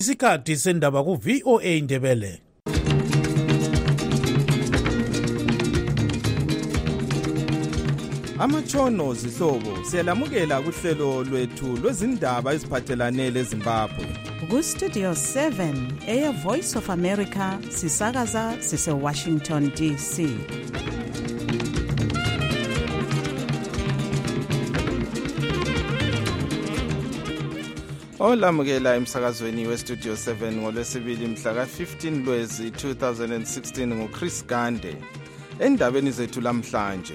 Isikhathi sendaba ku VOA Ndebele. Amatshono zihlobo siyalamukela kuhlelo lwethu lwezindaba eziphathelane leZimbabwe. Ku Studio 7 Air Voice of America sisakaza sise Washington DC. Olamukela emsakazweni weStudio 7 ngolwesibili mhla ka-15 Lwezi 2016 nguChris Gande. Endabeni zethu lamhlanje.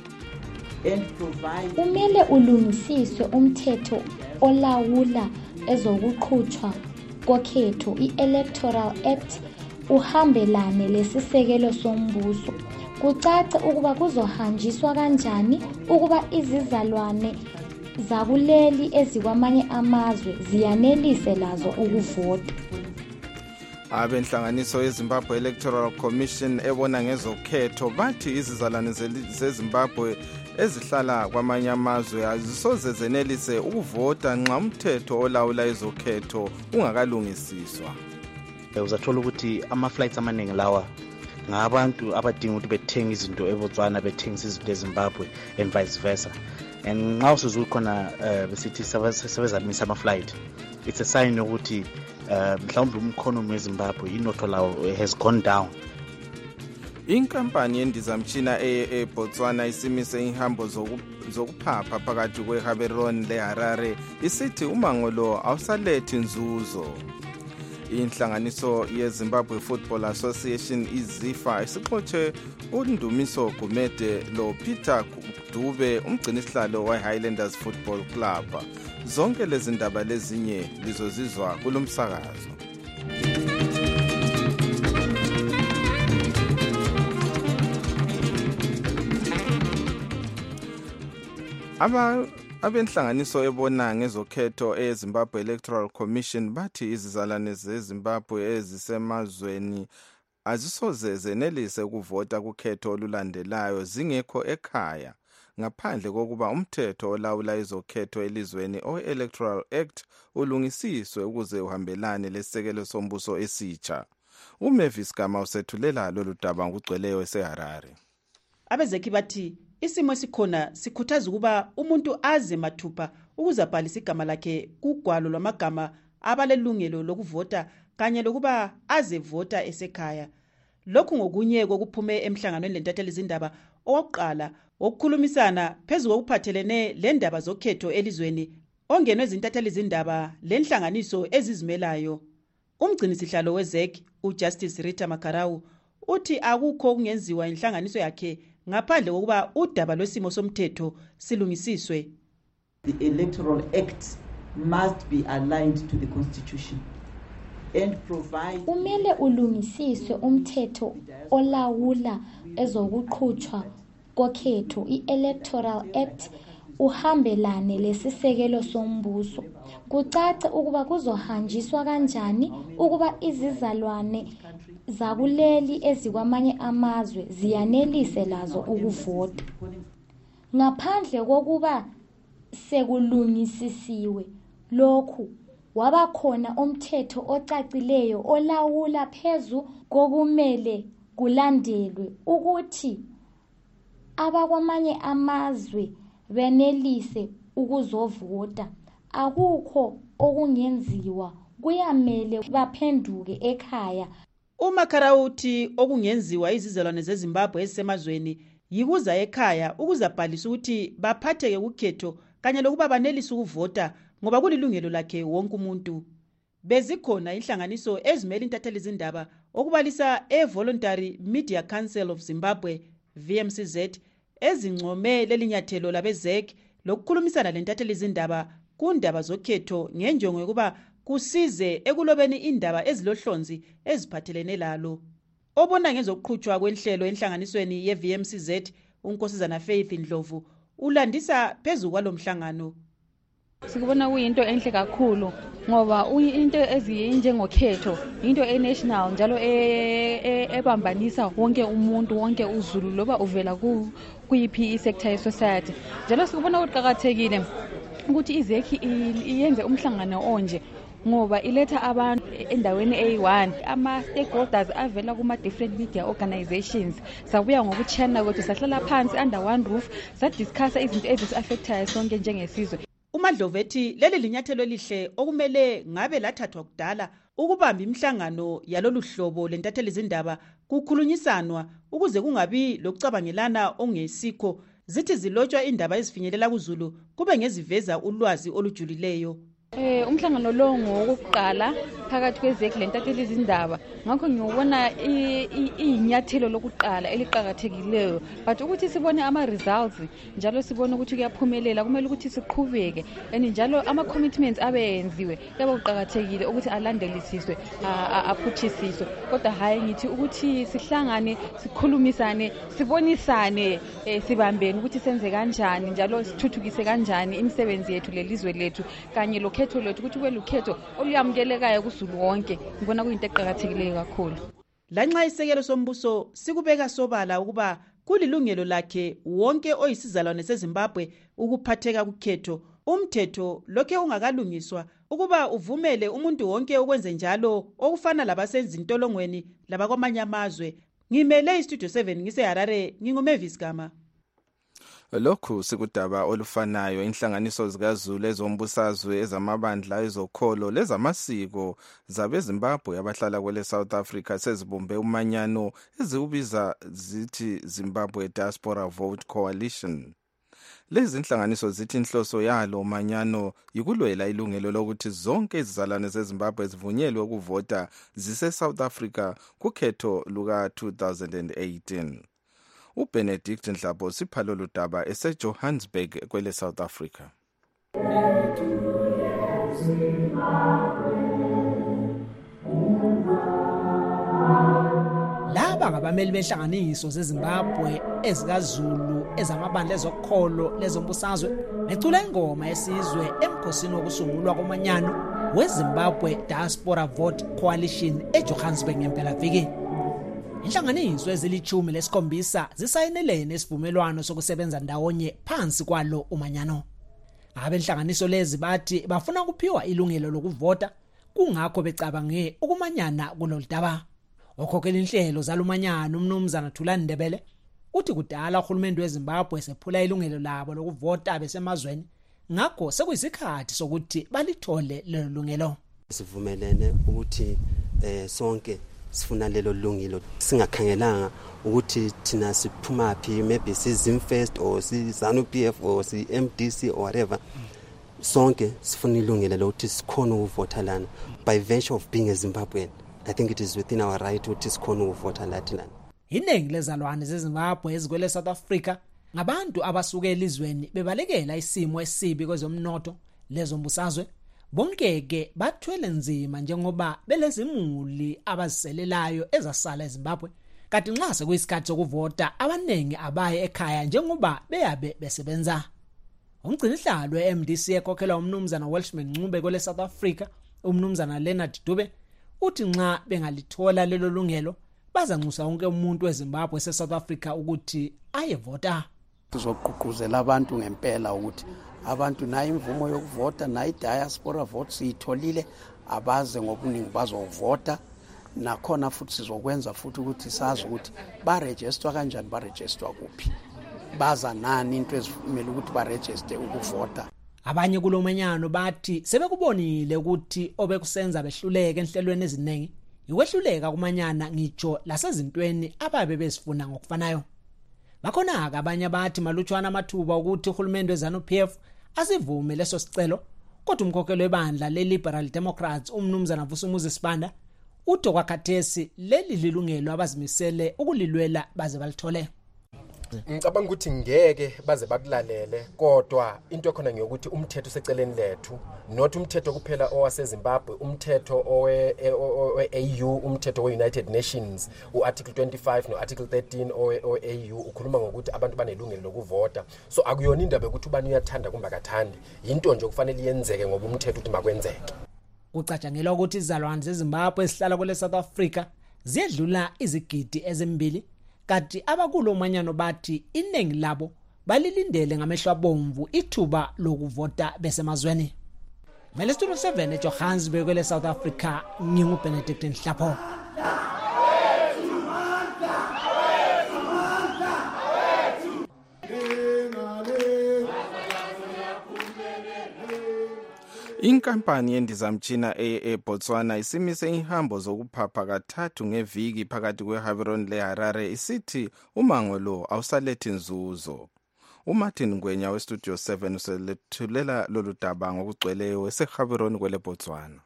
Kumele ulungisiswe umthetho olawula ezokuqhutshwa kokhetho i-Electoral Act uhambelane lesisekelo sombuso. Kucace ukuba kuzohanjiswa kanjani ukuba izizalwane zakuleli ezikwamanye amazwe ziyanelise lazo ukuvota. Abenhlanganiso yeZimbabwe Electoral Commission ebona ngezokhetho bathi izizalwane zeZimbabwe ezihlala kwamanye amazwe azisoze zenelise ukuvota nxa umthetho olawula ezokhetho ungakalungisiswa. Uzathola ukuthi ama-flights amaningi lawa ngabantu abadinga ukuthi bethenga izinto eBotswana bethengisa izinto eZimbabwe and vice versa. And nxa usukhona besithi sebezamisa ama-flight, it's a sign ukuthi mhlawumbe umkhonomi weZimbabwe inotho lawo has gone down. Inkampani yendizamtshina eBotswana isimise ihambo zokuphapha phakathi kweGaborone leHarare isithi umango lo awusalethi nzuzo. Inhlanganiso yeZimbabwe Football Association iZIFA isixotshe uNdumiso Gumede loPeter Dube umgcinisihlalo weHighlanders Football Club. Zonke lezi ndaba lezinye lizozizwa kulomsakazo. Abenhlanganiso ebona ngezokhetho eZimbabwe Electoral Commission bathi izizalwane zeZimbabwe ezisemazweni azisoze zenelise ukuvota kukhetho olulandelayo zingekho ekhaya ngaphandle kokuba umthetho olawula izokhetho elizweni o-Electoral Act ulungisiswe ukuze uhambelane lesisekelo sombuso esitsha. uMavis Gama usethulela lolu daba ngugcweleyo eseHarare. Abezekhi bathi isimo esikhona sikhuthaza ukuba umuntu aze mathupha ukuze abhalise igama lakhe kugwalo lwamagama abalelungelo lokuvota kanye lokuba aze vota esekhaya. Lokhu ngokunye kokuphume emhlanganweni lentatheli izindaba owokuqala wokukhulumisana phezu kokuphathelene lendaba zokhetho elizweni ongenwe izintatheli izindaba lenhlanganiso ezizimelayo. Umgcinisihlalo weZEC uJustice Rita Makarau uthi akukho okungenziwa inhlanganiso yakhe ngaphandle kokuba udaba lwesimo somthetho silungisiswe. The Electoral Act must be aligned to the Constitution and provide. Kumele ulungisiswe umthetho olawula ezokuqhutshwa kokhetho i-Electoral Act uhambelane lesisekelo sombuso. Kucace ukuba kuzohanjiswa kanjani ukuba izizalwane zakuleli ezikwamanye amazwe ziyanelise lazo ukuvota. Ngaphandle kokuba sekulungisisiwe lokhu, wabakhona umthetho ocacileyo olawula phezu kokumele kulandelwe ukuthi abakwamanye amazwe benelise ukuzovota. Akukho okungenziwa, kuyamele baphenduke ekhaya. uMakarau uthi okungenziwa izizalwane zeZimbabwe ezisemazweni yikuza ekhaya ukuze abhalise ukuthi baphatheke kukhetho kanye lokuba banelise ukuvota ngoba kulilungelo lakhe wonke umuntu. Bezikhona inhlanganiso ezimele intatheli izindaba okubalisa eVoluntary Media Council of Zimbabwe VMCZ ezincome lelinyathelo labeZEC lokukhulumisana lentatheli izindaba kundaba zokhetho ngenjongo yokuba kusize ekulobeni indaba ezilohlonzi eziphathelene lalo. Obona ngezokuqhutshwa kwenhlelo enhlanganisweni yeVMCZ uNkosazana Faith Ndlovu ulandisa phezu kwalomhlangano. Sikubona kuyinto enhle kakhulu ngoba into ezinjengokhetho into enational njalo ebambanisa wonke umuntu wonke uZulu loba uvela kuyiphi isector yesociety. Njalo sikubona kuqhakathekile ukuthi iZEC iyenze umhlangano onje ngoba iletha abantu endaweni A1 ama-stakeholders avela kuma-different media organizations sabuya ngokuchana kwethu sahlala phansi under one roof sadiscussa izinto ezisi-affectayo sonke njengesizwe. uMadlovu ethi leli linyathelo elihle okumele ngabe lathathwa kudala ukubamba imihlangano yalolu hlobo lentatheli zindaba kukhulunyisanwa ukuze kungabi lokucabangelana ongesikho. Zithi zilotshwa indaba ezifinyelela kuZulu kube ngeziveza ulwazi olujulileyo. Umhlangano lo ngowokuqala phakathi kwezekhi lentatheli izindaba ngakho ngiyobona inyathelo lokuqala eliqhakathekileyo but ukuthi sibone ama results njalo sibone ukuthi kuyaphumelela kumele ukuthi siqhubeke and njalo ama commitments abenziwe yaba uqhakathekile ukuthi alandelisiswe aphuthisiswe kodwa hayi ngithi ukuthi sihlangane sikhulumisane sibonisane sibambene ukuthi senze kanjani njalo sithuthukise kanjani imisebenzi yethu lelizwe lethu kanye lokhetho lethu ukuthi kube lukhetho oluyamukelekayo kuZulu wonke. Ngibona kuyinto eqhakathekileyo kakhulu. Lanxa isekelo sombuso sikubeka sobala ukuba kulilungelo lakhe wonke oyisizalwane seZimbabwe ukuphatheka kukhetho, umthetho lokhe ungakalungiswa ukuba uvumele umuntu wonke ukwenza njalo okufana labasenzi intolongweni labakwamanye amazwe. Ngimele iStudio 7 ngiseHarare, nginguMavis Gama. Lokhu sikudaba olufanayo inhlanganiso zikaZulu ezombusazwe ezamabandla ezokholo lezamasiko zabeZimbabwe abahlala kwele South Africa sezibumbe umanyano eziubiza zithi Zimbabwe Diaspora Vote Coalition. Lezi inhlanganiso zithi inhloso yalo manyano yikulwela ilungelo lokuthi zonke izizalwane zeZimbabwe zivunyelwe ukuvota zise South Africa kukhetho luka 2018. uBenedict Nhlapho siphalo ludaba eseJohannesburg kwele South Africa. Laba ngabameli behlanganiso zeZimbabwe ezikaZulu ezamabandla ezokholo lezombusazwe necula ingoma yesizwe emkhosini wokusungulwa komanyano weZimbabwe Diaspora Vote Coalition eJohannesburg ngempela-viki. Inhlanganiso ezilichumi lesikhombisa zisayinelene isivumelwano sokusebenza ndawonye phansi kwalo umanyano. Abenhlanganiso lezi bathi bafuna ukuphiwa ilungelo lokuvota kungakho becabange ukumanyana kulolu daba. Okhokhela inhlelo zalumanyano uMnumzana Thulani Ndebele uthi kudala uhulumende weZimbabwe sephula ilungelo labo lokuvota besemazweni ngakho sekuyisikhathi sokuthi balithole lelo lungelo. Sivumelene ukuthi sonke sifuna lelo lungilo singakhangelanga ukuthi thina siphuma phi maybe siZimfest or siZANU-PF or siMDC or whatever. Sonke sifuna ilungelo lokuthi sikhona ukuvota lana by virtue of being a Zimbabwean. I think it is within our right ukuthi sikhona ukuvota lana. Iningi lezalwane zeZimbabwe ezikwele South Africa ngabantu abasuke elizweni bebalekela isimo esibi kwezomnotho lezombusazwe. Bonkeke bathwele nzima njengoba belezimuli abaziselelayo ezasala eZimbabwe. Kanti nxa sekuyisikhathi sokuvota abanengi abaye ekhaya njengoba beyabe besebenza. Umgcinihlalo weMDC ekhokhelwa uMnumzana Welshman Ncube kwele South Africa, uMnumzana Leonard Dube, uthi nxa bengalithola lelo lungelo bazanxusa wonke umuntu weZimbabwe seSouth Africa ukuthi ayevota. Sizogqugquzela abantu ngempela ukuthi abantu nayo imvumo yokuvota nayo diaspora vote siyitholile abaze ngobuningi bazovota nakhona futhi sizokwenza futhi ukuthi sazi ukuthi baregister kanjani baregister kuphi baza nani into ezivumela ukuthi baregister ukuvota. Abanye kulomanyano bathi sebekubonile ukuthi obekusenza behluleke enhlelweni eziningi ikwehluleka kumanyana ngitsho lasezintweni ababe bezifuna ngokufanayo. Bakhona abanye bathi malutshwana amathuba ukuthi uhulumende weZANU-PF asivume leso sicelo kodwa umkhokhelo webandla leLiberal Democrats uMnumzana Vusumuzi Sibanda uthi kwakhathesi leli lilungelo abazimisele ukulilwela baze balithole. Ngicabanga ukuthi ngeke baze bakulalele kodwa into ekhona ngiyokuthi umthetho useceleni lethu not umthetho kuphela owaseZimbabwe umthetho owe-AU umthetho we-United Nations uarticle 25 no-article 13 owe-AU ukhuluma ngokuthi abantu banelungelo lokuvota. So akuyona indaba ukuthi ubani uyathanda kumbe akathandi into nje okufanele yenzeke ngoba umthetho uthi makwenzeke. Kucatshangelwa ukuthi izalwane zeZimbabwe esihlala kwele South Africa ziyedlula izigidi ezimbili. Kanti abakulo manyano bathi iningi labo balilindele ngamehlo abomvu ithuba lokuvota besemazweni. Mele Studio 7 eJohannesburg kwele South Africa, nginguBenedict Nhlapho. Inkampani yendizamtshina eBotswana isimise ihambo zokuphapha kathathu ngeviki phakathi kweHaveron leHarare isithi umango lo awusalethi nzuzo. uMartin Ngwenya weStudio 7 uselethulela lolu daba ngokugcweleyo eseHaveron kwele Botswana.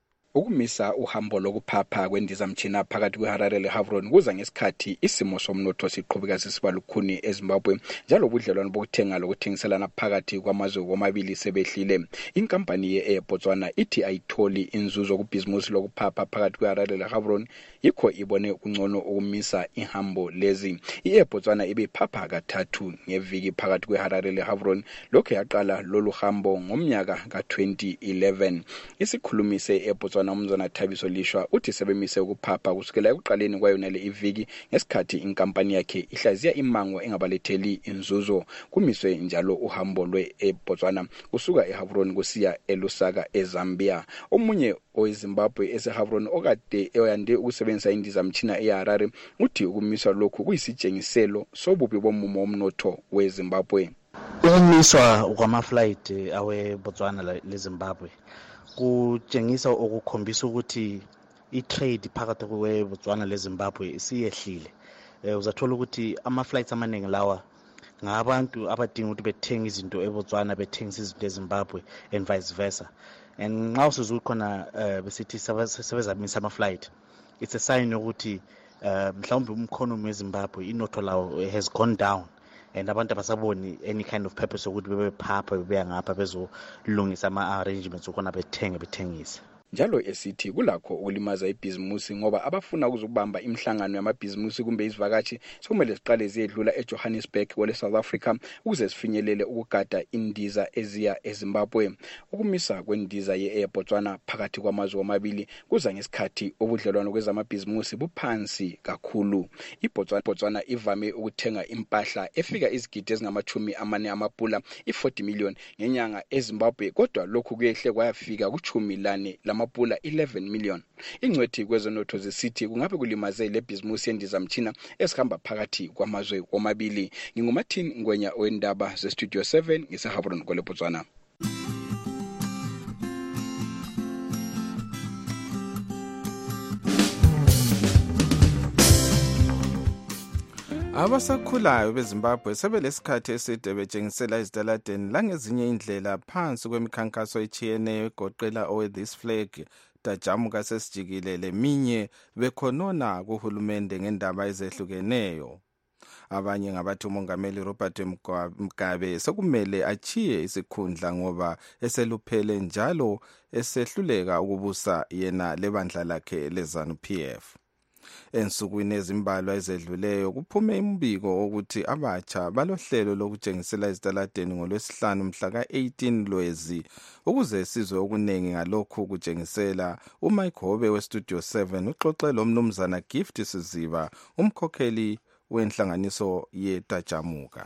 Ukumisa uhambo lokuphapha kwendizamtshina phakathi kweHarare leHaveron kuza ngesikhathi isimo somnotho siqhubeka sisiba lukhuni eZimbabwe njalo ubudlelwano bokuthenga lokuthengiselana phakathi kwamazwe womabili sebehlile. Inkampani yeBotswana ithi ayitholi inzuzo kubhizimusi lokuphapha phakathi kweHarare leHaveron yikho ibone kungcono ukumisa ihambo lezi. iBotswana ibephapha kathathu ngeviki phakathi kweHarare leHaveron lokho yaqala lolu hambo ngomnyaka ka2011. Isikhulumi seBotswana umzana Thabiso Lishwa uthi sebemise ukuphapha kusukela ekuqaleni kwayona le iviki ngesikhathi inkampani yakhe ihlaziya imango engabaletheli inzuzo. Kumiswe njalo uhambo lweBotswana kusuka eHaveron kusiya eLusaka eZambia. Omunye oweZimbabwe eseHaveron okade eyande ukusebenzisa indizamtshina eHarare uthi ukumiswa lokhu kuyisitshengiselo sobubi bomumo womnotho weZimbabwe. Ukumiswa kwama-flight aweBotswana leZimbabwe kutshengisa okukhombisa ukuthi i-trade phakathi kweBotswana leZimbabwe isiyehlile. Uzathola ukuthi ama-flights amaningi lawa ngabantu abadinga ukuthi bethenga izinto eBotswana bethengisa izinto eZimbabwe and vice versa. And nxa usukhona besithi sebezamisa ama-flight, it's a sign ukuthi mhlawumbe umkhonomi weZimbabwe inotho lawo has gone down and abantu abasaboni any kind of purpose ukuthi bebephapha bebeya ngapha bezolungisa ama-arrangements ukona bethengisa. Njalo esithi kulakho ukulimaza ibhizimusi ngoba abafuna ukuzobamba imhlangano yamabhizimusi kumbe izivakashi sokumele siqale ziyedlula eJohannesburg kwele South Africa ukuze sifinyelele ukugada indiza eziya eZimbabwe. Ukumisa kwendiza yeBotswana phakathi kwamazwe womabili kuza ngesikhathi obudlelwano kwezamabhizimusi buphansi kakhulu. iBotswana ivame ukuthenga impahla efika izigidi ezingama-40 amapula i-40 million ngenyanga eZimbabwe, kodwa lokhu kuyehle kwayafika ku-10 lamapula 11 million. Ingcwethi kwezonotho zesithi kungabe kulimaze le bhizimusi yendizamtshina esihamba phakathi kwamazwe womabili. NginguMartin Ngwenya wendaba zeStudio 7 ngiseHaveron kwele Botswana. Abasakhulayo beZimbabwe sebelesikhathi eside betshengisela izitaladeni langezinye indlela phansi kwemikhankaso etshiyeneyo egoqela owe-This Flag Tajamuka sesijikile leminye bekhonona kuhulumende ngendaba ezehlukeneyo. Abanye ngabathi uMongameli Robert Mugabe sekumele achiye isikhundla ngoba eseluphele njalo esehluleka ukubusa yena lebandla lakhe leZANU-PF. Ensukwini ezimbalwa ezedluleyo kuphume imbiko ukuthi abatsha balohlelo lokutshengisela izitaladeni ngoLwesihlanu mhla ka-18 Lwezi ukuze sizwe okunengi ngalokhu kutshengisela. uMike Hobe weStudio 7 uxoxe lomnumzana Gift Siziba, umkhokheli wenhlanganiso yeTajamuka.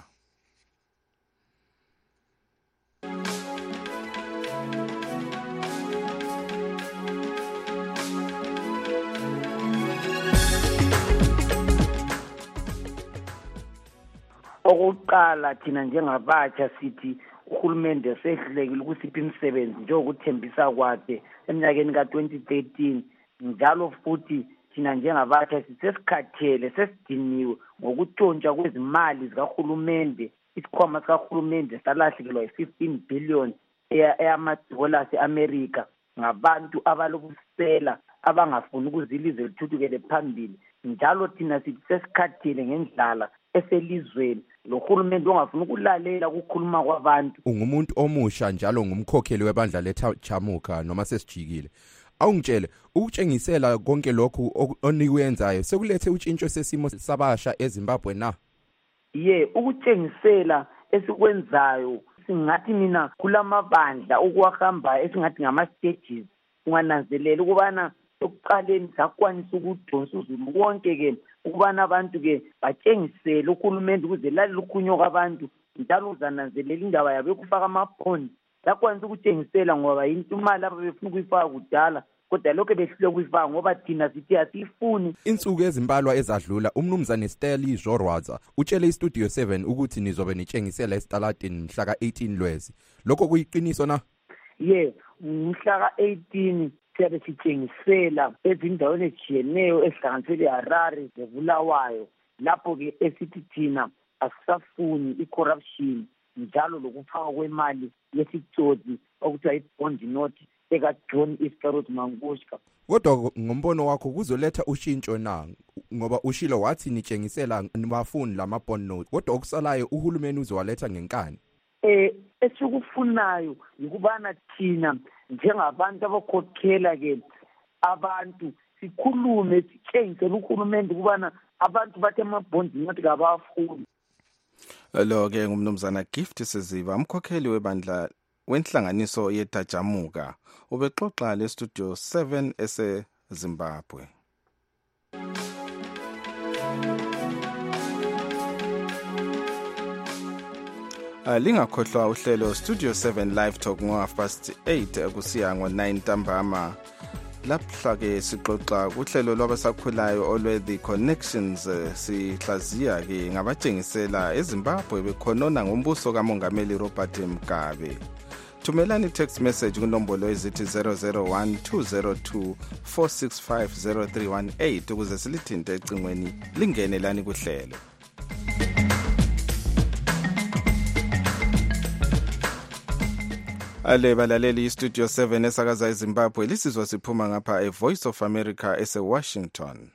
Okokuqala thina njengabatsha sithi uhulumende sehlulekile ukusipha imisebenzi njengokuthembisa kwakhe eminyakeni ka-2013, njalo futhi thina njengabatsha sisesikhathele sesidiniwe ngokutshontshwa kwezimali zikahulumende. Isikhwama sikahulumende salahlekelwa yi-15 billion eyamadollars eAmerica ngabantu abalobusela abangafuni ukuzilizwe lithuthukele phambili. Njalo thina sithi sesikhathele ngendlala eselizweni lohulumende ongafuna ukulalela ukukhuluma kwabantu. Ungumuntu omusha njalo ngumkhokheli webandla leTajamuka noma sesijikile. Awungitshele ukutshengisela konke lokhu onikwenzayo sekulethe utshintsho sesimo sabasha eZimbabwe na? Ukutshengisela esikwenzayo singathi mina kulamabandla ukuwahamba esingathi ngama-stages. Ungananzelela ukubana ekuqaleni sakwanisa ukudonsa uzulu wonke ukubana abantu batshengisele uhulumende ukuze lalela ukhunyo kwabantu, njalo uzananzelela indaba yabo yokufaka amabhondi yakwanisa ukutshengisela ngoba into imali lapho befuna ukuyifaka kudala kodwa lokho behlule ukuyifaka ngoba thina sithi asiyifuni. Insuku ezimbalwa ezadlula umnumzane Stanley Jorwaza utshele iStudio 7 ukuthi nizobe nitshengisela esitaladini mhla ka-18 Lwezi. Lokho kuyiqiniso na? Mhla ka-18 siyabe sitshengisela ezindaweni ezijiyeneyo ezihlanganisele Harare zeBulawayo, lapho-ke esithi thina asisafuni i-corruption njalo lokufaka kwemali yesitsotsi okuthiwa i-bond note eka-John Iscariot Mangushka. Kodwa ngombono wakho kuzoletha ushintsho na ngoba ushilo wathi nitshengisela nibafuni lama-bond note kodwa okusalayo uhulumeni uzowaletha ngenkani? Esikufunayo yikubana thina njengabantu abakhokhela-ke abantu sikhulume sitshengisele uhulumende ukubana abantu bathe ama-bond note kabafuni. Lo-ke ngumnumzana Gift Siziba, umkhokheli webandla wenhlanganiso yeTajamuka, ubexoxa leStudio 7 eseZimbabwe. Lingakhohlwa uhlelo Studio 7 Live Talk ngo8 kusiya ngo9 ntambama. Lapha-ke sixoxa kuhlelo lwabasakhulayo olwe-The Connections, sihlaziya-ke ngabatshengisela eZimbabwe bekhonona ngombuso kaMongameli Robert Mugabe. Thumelani text message kunombolo ezithi 001-202-465-0318 ukuze silithinte ecingweni lingene lani kuhlelo. Balaleli iStudio 7 esakaza eZimbabwe lisizwa siphuma ngapha eVoice of America eseWashington.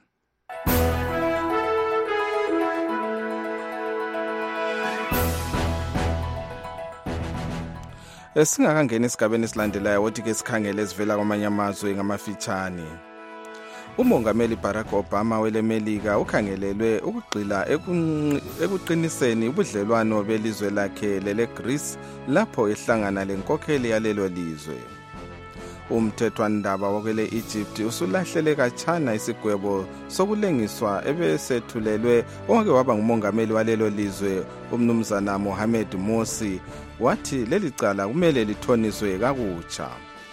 Singakangena esigabeni esilandelayo wothi-ke sikhangele esivela kwamanye amazwe ngamafitshane. Umongameli Barack Obama welemelika ukhangelelwe ukugxila ekuqiniseni ubudlelwano belizwe lakhe leleGreece lapho ehlangana lenkokheli yalelo lizwe. Umthethwandaba wakwele Egypt usulahlele kachana isigwebo sokulengiswa ebesethulelwe owake waba ngumongameli walelo lizwe umnumzana Mohamed Morsi. Wathi leli cala kumele lithoniswe kakutsha.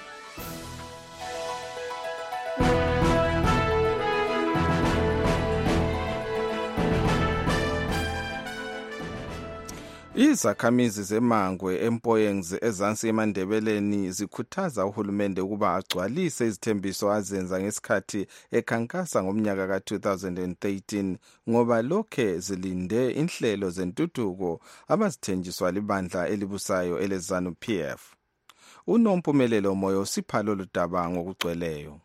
Izakhamizi zeMangwe eMpoyengs ezansi eMandebeleni zikhuthaza uhulumende ukuba agcwalise izithembiso azenza ngesikhathi ekhankasa ngomnyaka ka-2013 ngoba lokhe zilinde inhlelo zentuthuko abazithenjiswa libandla elibusayo eleZANU PF. Unompumelelo Moyo usipha lolu daba ngokugcweleyo.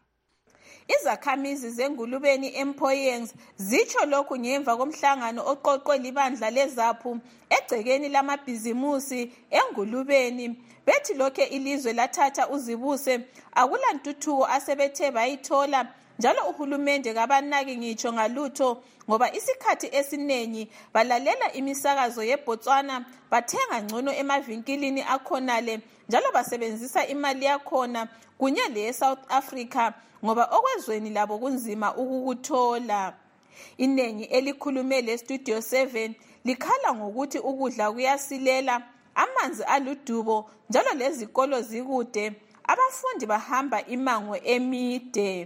Izakhamizi zengulubeni eMpoyengs zitsho lokhu ngemva komhlangano oqoqwe libandla leZAPU egcekeni lamabhizimusi engulubeni. Bethi lokhe ilizwe lathatha uzibuse akulantuthuko asebethe bayithola njalo uhulumende kabanaki ngitsho ngalutho ngoba isikhathi esinengi balalela imisakazo yeBotswana bathenga ngcono emavinkilini akhonale njalo basebenzisa imali yakhona kunye leSouth Africa ngoba okwezweni labo kunzima ukukuthola. Inengi elikhulume leStudio 7 likhala ngokuthi ukudla kuyasilela, amanzi aludubo njalo lezikolo zikude, abafundi bahamba imango emide.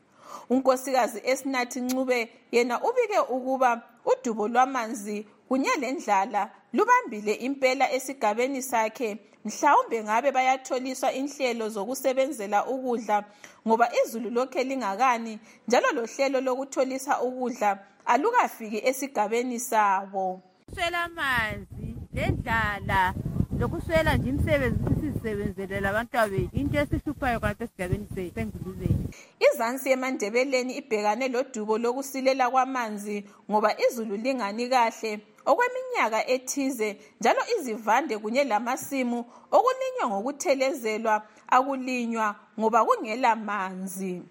Unkosikazi Esinathi Ncube yena ubike ukuba udubo lwamanzi kunye lendlala lubambile impela esigabeni sakhe. Mhlawumbe ngabe bayatholiswa inhlelo zokusebenzela ukudla ngoba izulu lokhe lingakani njalo lohlelo lokutholisa ukudla alukafiki esigabeni sabo. Swela amanzi lendlala lokuswela nje imisebenzi sisebenzele labantwabethu into esihluphayo kanti esigabeni sengulubeni. Izansi eMandebeleni ibhekane lodubo lokusilela kwamanzi ngoba izulu lingani kahle okweminyaka ethize njalo izivande kunye lamasimu okulinywa ngokuthelezelwa akulinywa ngoba kungela manzi.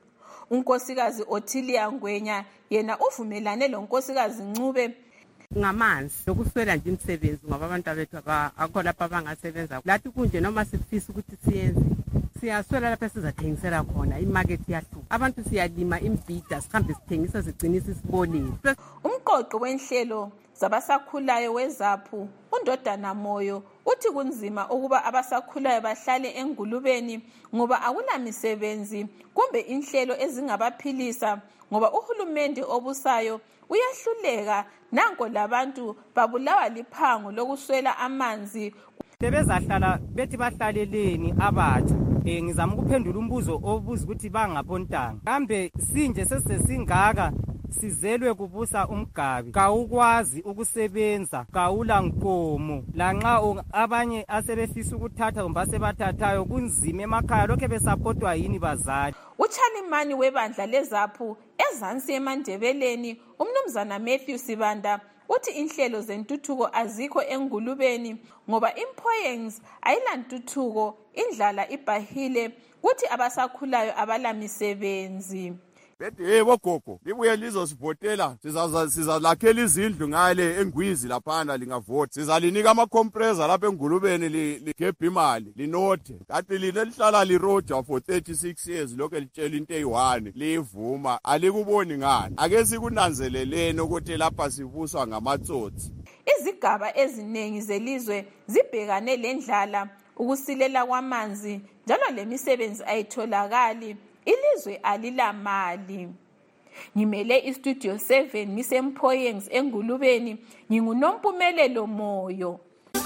Unkosikazi Othilia Ngwenya yena uvumelane lonkosikazi Ncube ngamanzi lokuswela nje imisebenzi ngoba abantu bethu akho lapha abangasebenza. Lathi kunje noma sifisa ukuthi siyenze siyaswela lapha sizathengisela khona imarket yahlupha. Abantu siyalima imbhida sihambe sithengisa sigcinisa isiboleni. Umqoqo wenhlelo zabasakhulayo weZAPU uNdodana Moyo uthi kunzima ukuba abasakhulayo bahlale engulubeni ngoba akulamisebenzi kumbe inhlelo ezingabaphilisa ngoba uhulumende obusayo uyahluleka nanko labantu babulawa liphango lokuswela amanzi. Bebezahlala bethi bahlaleleni abatsha. Ngizama ukuphendula umbuzo obuza ukuthi bangabontanga. Kambe sinje sesingaka sizelwe kubusa umgabi, kawukwazi ukusebenza, kawula nkomo, lanxa abanye asebefisa ukuthatha kumbe asebathathayo kunzima emakhaya lokho besapotwa yini bazali. Uchalimani webandla leZAPU ezansi eMandebeleni umnumzana Matthew Sibanda uthi inhlelo zentuthuko azikho engulubeni ngoba impoyens ayilantuthuko, indlala ibhahile, kuthi abasakhulayo abalamisebenzi. Bethi bogogo libuye lizosivotela, sizalakhela izindlu ngale eNgwizi laphana lingavota, sizalinika ama-compressor lapha engulubeni ligebhe imali linothe. Kanti lina lihlala liroja for 36 years lokho litshela into eyi-1 liyivuma, alikuboni ngani? Ake sikunanzeleleni ukuthi lapha sibuswa ngamatsotsi. Izigaba eziningi zelizwe zibhekane lendlala, ukusilela kwamanzi njalo lemisebenzi ayitholakali. Ilizwe alilamali. Ngimele iStudio 7 ngisempoyens engulubeni, nginguNompumelelo Moyo.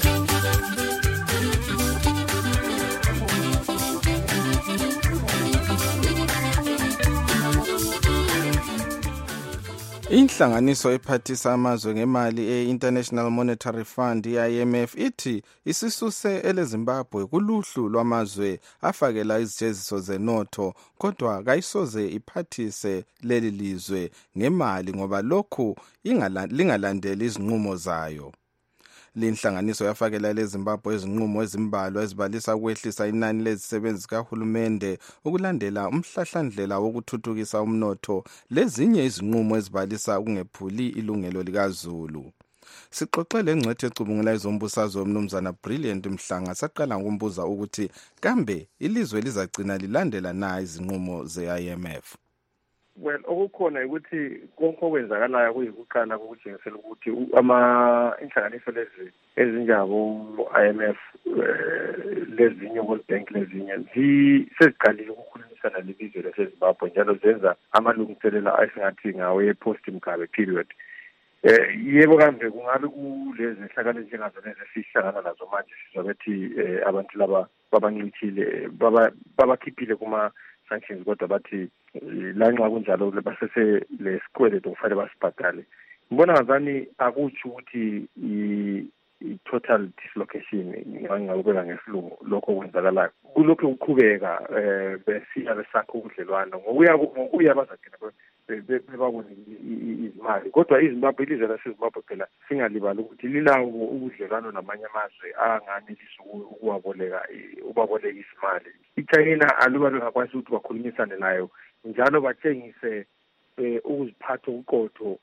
Inhlanganiso ephathisa amazwe ngemali e-International Monetary Fund IMF ithi isisuse eleZimbabwe kuluhlu lwamazwe afakela izijeziso zenotho, kodwa kayisoze iphathise leli lizwe ngemali ngoba lokhu lingalandeli izinqumo zayo. Linhlanganiso yafakela leZimbabwe izinqumo ezimbalwa ezibalisa ukwehlisa inani lezisebenzi kahulumende ukulandela umhlahlandlela wokuthuthukisa umnotho lezinye izinqumo ezibalisa ukungephuli ilungelo likaZulu. Sixoxe lengcwethe ecubungula izombusazwe umnumzana Brilliant Mhlanga saqala ngokumbuza ukuthi kambe ilizwe lizagcina lilandela na izinqumo ze-IMF. Well, okukhona ukuthi konke okwenzakalayo kuyikuqala kokutshengisela ukuthi inhlanganiso lezi ezinjabo IMF lezinye World Bank lezinye seziqalile ukukhulumisana lelizwe laseZimbabwe njalo zenza amalungiselelo asingathi ngawe ye-post Mugabe period. Yebo kambe kungabe kulezi nhlakalo njengazo lezi sihlangana nazo manje sizobethi abantu laba babancithile babakhiphile kuma sanctions kodwa bathi lanxa kunjalo basese lesikweleto kufanele basibhadale. Ngibona ngazani akutsho ukuthi i-total dislocation ngingakubeka ngesilungu lokho kwenzakalayo kulokho ukuqhubeka besiya besakha ubudlelwano ngokuya bazagcina bebabone izimali. Kodwa iZimbabwe, ilizwe laseZimbabwe phela singalibali ukuthi lilawo ubudlelwano namanye amazwe anganelisi ukubaboleka izimali. iChina aluba bengakwazi ukuthi bakhulumisane nayo njalo batshengise ukuziphatha okuqotho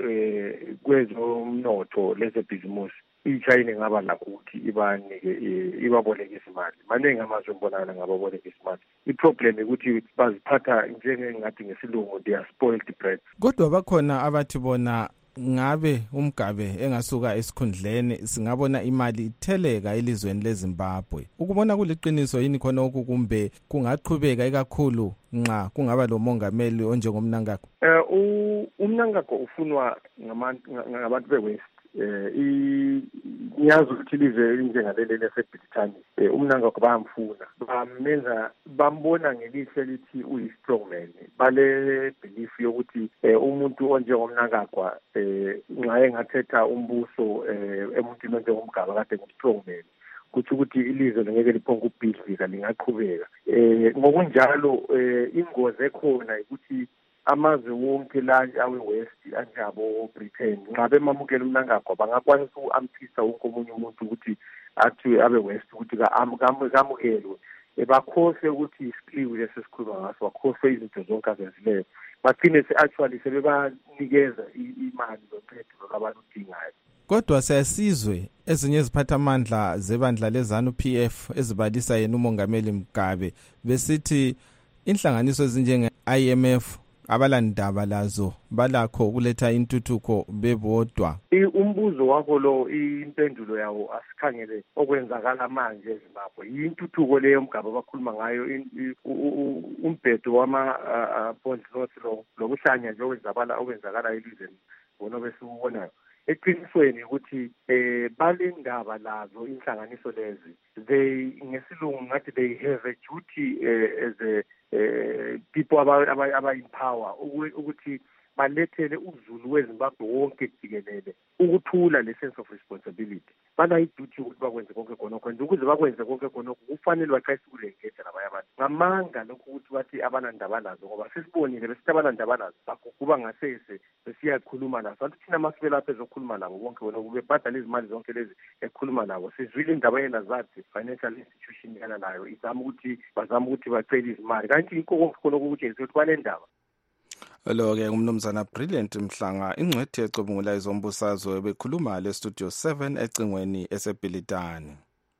kwezomnotho lezebhizimusi, iChina ingaba lakho ukuthi ibaboleke izimali. Maningi amazwe ngibonakala ngababoleka izimali. Iproblem ukuthi baziphatha njengengathi ngesilungu they are spoiled bread. Kodwa bakhona abathi bona ngabe uMgabe engasuka esikhundleni singabona imali itheleka elizweni leZimbabwe. Ukubona kuliqiniso yini khona oku kumbe kungaqhubeka ikakhulu nxa kungaba lo mongameli onjengomNangagwa? uMnangagwa ufunwa ngabantu beWest. Ngiyazi ukuthi ilizwe elinjengaleli laseBrithani uMnangagwa bayamfuna, bambona ngelihlo lithi uyi-strongman. Bale belief yokuthi umuntu onjengomNangagwa nxa engathetha umbuso emuntwini onjengomGaba kade ngu-strongman, kuthi ukuthi ilizwe lingeke liphonke ukubhidlika lingaqhubeka. Ngokunjalo ingozi ekhona ukuthi amazwe wonke la awe-West anjabo Britain nxa bemamukela uMnangagwa bangakwanisa uku-amphisa wonke omunye umuntu ukuthi athi abe-West ukuthi kamukelwe, bakhose ukuthi isikliwu lesesikhuluma ngaso, bakhose izinto zonke azenzileyo, bagcine actually sebebanikeza imali zoncedo lwabantu udingayo. Kodwa siyasizwe ezinye iziphathamandla zebandla leZANU-PF ezibalisa yena umongameli Mugabe besithi inhlanganiso ezinjenge-IMF abalandaba lazo balakho ukuletha intuthuko bebodwa. Umbuzo wakho lo impendulo yawo asikhangele okwenzakala manje eZimbabwe. Intuthuko leyo mgaba abakhuluma ngayo umbhedo wama-point notes lokuhlanya nje okwenzakala elizweni bona besikubonayo. Eqinisweni ukuthi balendaba lazo inhlanganiso lezi ngesilungu ngathi they have a duty as a people aba-empower ukuthi balethele uzulu weZimbabwe wonke jikelele ukuthula le sense of responsibility. Banayiduty ukuthi bakwenze konke khonokho, ukuze bakwenze konke khonokho kufanele baqayise ukulengeza labanye abantu ngamanga lokhu ukuthi bathi abanandaba lazo, ngoba sesibonile besithi abanandaba lazo baguguba ngasese besiyakhuluma nazo. Bantu thina masibe lapha ezokhuluma nabo bonke khonokho bebhadala izimali zonke lezi ekhuluma nabo. Sizwile indaba yena zathi financial institution yana nayo bazama ukuthi bacele izimali, kanti inko konke khonokho ukutshengisa ukuthi banendaba. Lo-ke umnumzana Brilliant Mhlanga ingcwethi ecubungula izombusazwe bekhuluma le Studio 7 ecingweni eseBhilitani.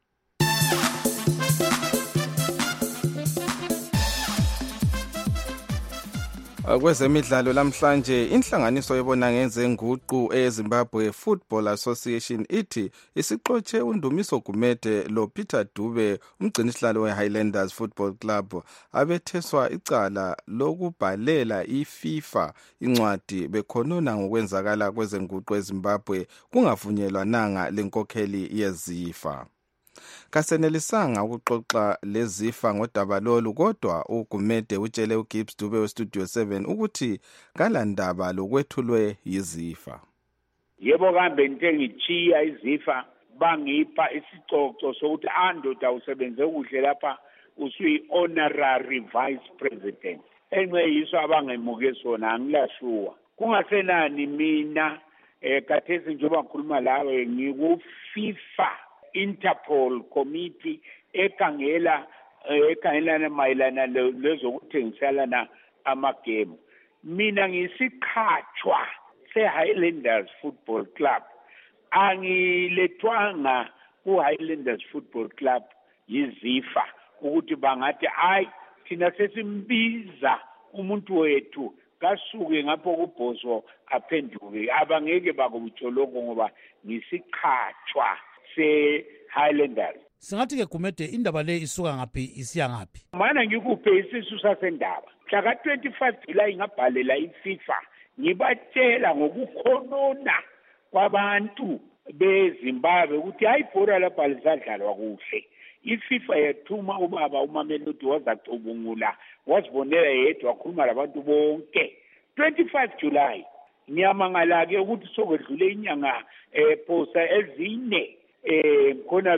Kwezemidlalo lamhlanje inhlanganiso ebona ngezenguqu eZimbabwe Football Association ithi isixotshe uNdumiso Gumede lo Peter Dube umgcinisihlalo weHighlanders Football Club abetheswa icala lokubhalela iFIFA incwadi bekhonona ngokwenzakala kwezenguqu eZimbabwe kungavunyelwa nanga lenkokheli yeZIFA. Kasenelisanga ukuxoxa leZIFA ngodaba lolu, kodwa uGumede utshele uGibbs Dube weStudio 7 ukuthi kalandaba lokwethulwe yiZIFA. Yebo kambe into ngichiya iZIFA bangipha isicoco sokuthi andoda usebenze kuhle lapha usuyi honorary vice president. Enceyiso abangemuke sona angilashuwa. Kungasenani mina kathesi njengoba ngikhuluma lawe ngiku FIFA Interpol committee ekhangelana mayelana lezokuthengiselana amagame. Mina ngisiqhatshwa seHighlanders Football Club. Angilethwanga kuHighlanders Football Club yiZIFA ukuthi bangathi hayi thina sesimbiza umuntu wethu kasuke ngapho kubhozo aphenduke. Abangeke bakubutholoko ngoba ngisiqhatshwa se-Highlanders. Singathi ke Gumede indaba le isuka ngaphi isiya ngaphi? Mana ngikuphe isisu sasendaba. Mhla ka-25 July ngabhalela iFIFA ngibatshela ngokukhonona kwabantu beZimbabwe ukuthi hayi ibhola lapha lisadlalwa kuhle. iFIFA yathuma ubaba uMamelodi wazacubungula wazibonela yedwa wakhuluma labantu bonke. 25 July ngiyamangala-ke ukuthi sokwedlule inyanga posa ezine khona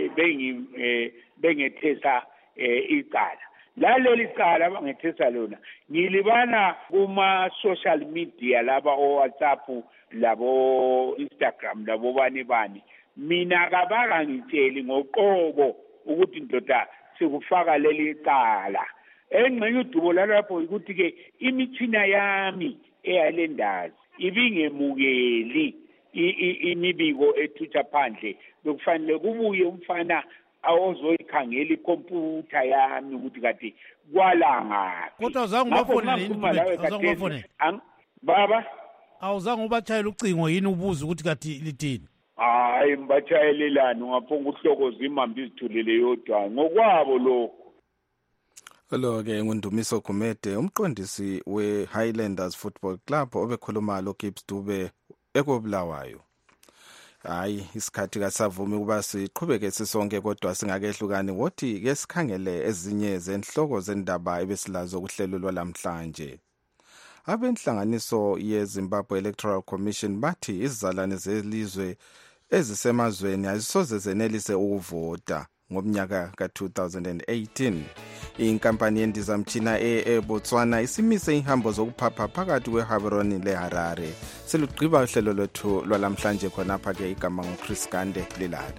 bengethesa icala. Laleli cala abangethesa lona ngilibana kuma-social media laba o-WhatsApp labo Instagram labo bani. Mina kabangangitsheli ngoqobo ukuthi ndoda sikufaka leli cala. Engxenye udubo lalapho ukuthi-ke imithina yami eHighlanders ibingemukeli imibiko ethutha phandle bekufanele kubuye umfana ozoyikhangela ikhompyutha yami ukuthi kade kwalangaphi. Kodwa uzange ubafonele yini? Baba awuzange ubatshayela ucingo yini ubuza ukuthi kade lithini? Hayi mbatshayelelani ungaphonga uhlokoza imambi izithulele yodwa ngokwabo lokho. Lo-ke nguNdumiso Gumede umqondisi weHighlanders Football Club obekhuluma lo Gibbs Dube ekobulawayo. Hayi isikhathi kasavumi ukuba siqhubeke sisonke, kodwa singakehlukani wothi ke sikhangele ezinye zenhloko zendaba ebesilazo kuhlelo lwalamhlanje. Abenhlanganiso yeZimbabwe Electoral Commission bathi izizalwane zelizwe ezisemazweni azisoze zenelise ukuvota ngomnyaka ka-2018. Inkampani yendizamtshina eBotswana isimise ihambo zokuphapha phakathi kweHaberoni leHarare. Selugqiba uhlelo lwethu lwalamhlanje khonapha ke igama nguChris Gande Lilala.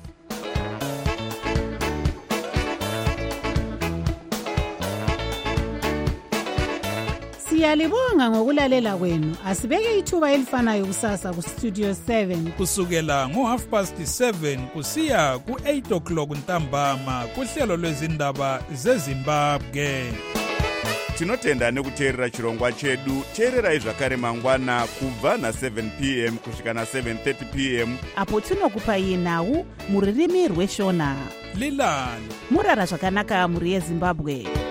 Siyalibonga ngokulalela kwenu. Asibeke ithuba elifanayo kusasa ku Studio 7 kusukela ngo7:30 kusiya ku8 o'clock ntambama kuhlelo lwezindaba zeZimbabwe. tinotenda nekuteerera chirongwa chedu. Teererai zvakare mangwana kubva na7 pm kusvika na7:30 pm apo tinokupai nhau muririmi rweshona. Lilani murara zvakanaka muri yeZimbabwe.